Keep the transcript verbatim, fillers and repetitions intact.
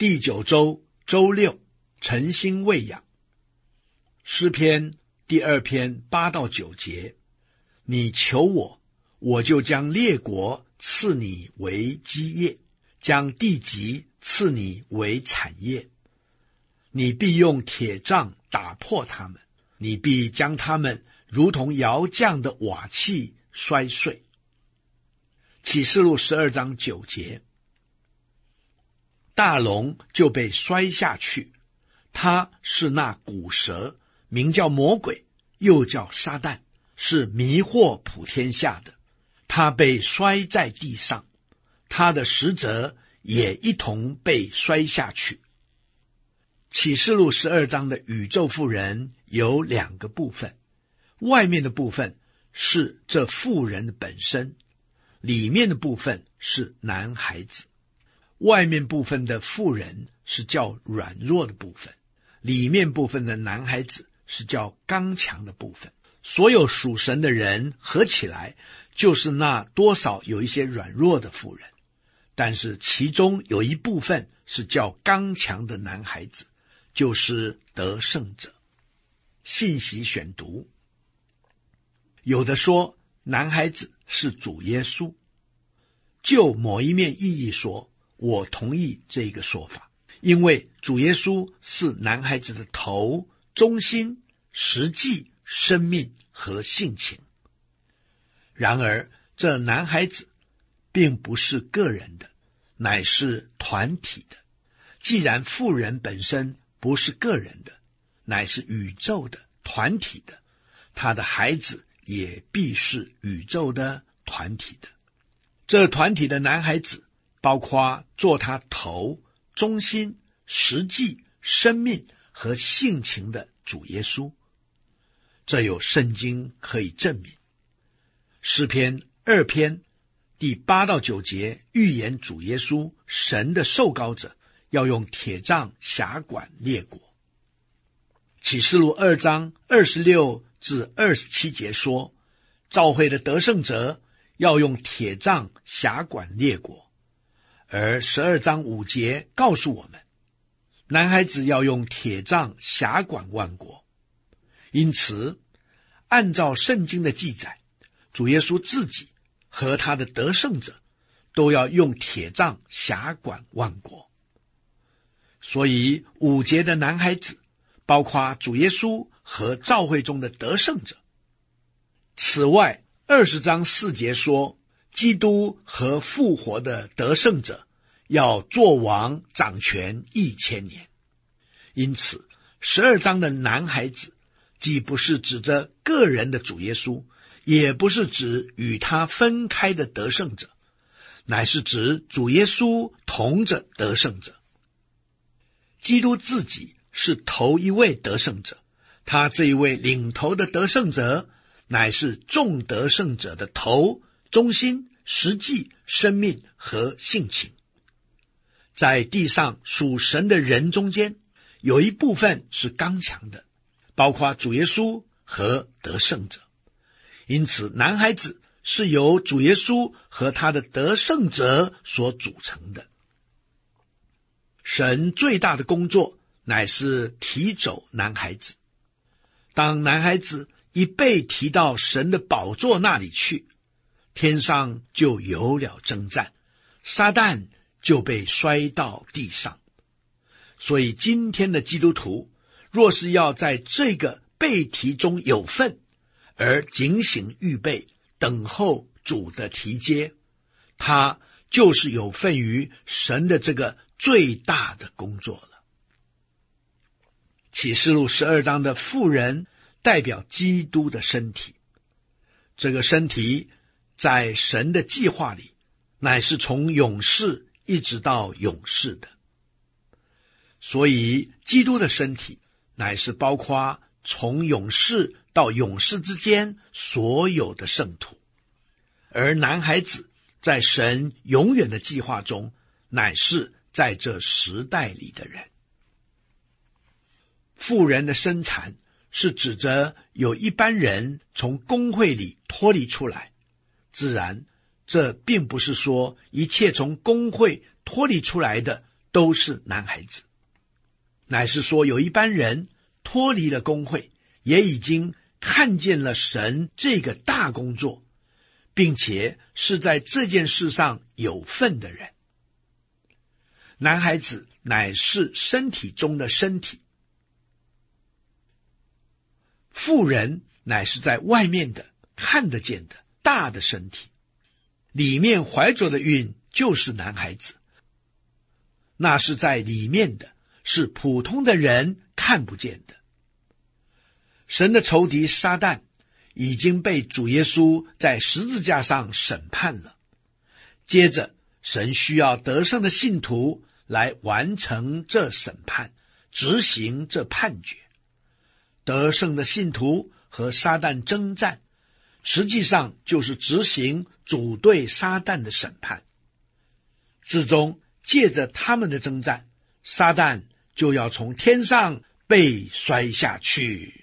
第九周周六，晨星喂养。诗篇第二篇八到九节，你求我，我就将列国赐你为基业，将地级赐你为产业。你必用铁杖打破他们，你必将他们如同窑匠的瓦器摔碎。启示录十二章九节，大龙就被摔下去，他是那古蛇，名叫魔鬼，又叫撒旦，是迷惑普天下的。他被摔在地上，他的使者也一同被摔下去。启示录十二章的宇宙妇人有两个部分，外面的部分是这妇人的本身，里面的部分是男孩子。外面部分的妇人是叫软弱的部分，里面部分的男孩子是叫刚强的部分。所有属神的人合起来，就是那多少有一些软弱的妇人，但是其中有一部分是叫刚强的男孩子，就是得胜者。信息选读，有的说男孩子是主耶稣，就某一面意义说，我同意这个说法，因为主耶稣是男孩子的头、中心、实际、生命和性情。然而这男孩子并不是个人的，乃是团体的。既然妇人本身不是个人的，乃是宇宙的、团体的，他的孩子也必是宇宙的、团体的。这团体的男孩子包括做他头、中心、实际、生命和性情的主耶稣。这有圣经可以证明。诗篇二篇第八到九节预言主耶稣，神的受膏者，要用铁杖辖管列国。启示录二章二十六至二十七节说，召会的得胜者要用铁杖辖管列国。而十二章五节告诉我们，男孩子要用铁杖辖管万国。因此按照圣经的记载，主耶稣自己和他的得胜者都要用铁杖辖管万国。所以五节的男孩子包括主耶稣和召会中的得胜者。此外二十章四节说，基督和复活的得胜者要做王掌权一千年。因此十二章的男孩子既不是指着个人的主耶稣，也不是指与他分开的得胜者，乃是指主耶稣同着得胜者。基督自己是头一位得胜者，他这一位领头的得胜者乃是众得胜者的头、中心、实际、生命和性情。在地上属神的人中间，有一部分是刚强的，包括主耶稣和得胜者。因此男孩子是由主耶稣和他的得胜者所组成的。神最大的工作乃是提走男孩子。当男孩子一被提到神的宝座那里去，天上就有了征战，撒旦就被摔到地上。所以今天的基督徒若是要在这个被提中有份，而警醒预备等候主的提接，他就是有份于神的这个最大的工作了。启示录十二章的妇人代表基督的身体，这个身体在神的计划里乃是从永世一直到永世的。所以基督的身体乃是包括从永世到永世之间所有的圣徒，而男孩子在神永远的计划中乃是在这时代里的人。妇人的生产是指着有一般人从公会里脱离出来，自然这并不是说一切从公会脱离出来的都是男孩子，乃是说有一班人脱离了公会，也已经看见了神这个大工作，并且是在这件事上有份的人。男孩子乃是身体中的身体，妇人乃是在外面的看得见的大的身体，里面怀着的孕就是男孩子，那是在里面的，是普通的人看不见的。神的仇敌撒旦已经被主耶稣在十字架上审判了，接着神需要得胜的信徒来完成这审判，执行这判决。得胜的信徒和撒旦征战，实际上就是执行主对撒旦的审判。至终借着他们的征战，撒旦就要从天上被摔下去。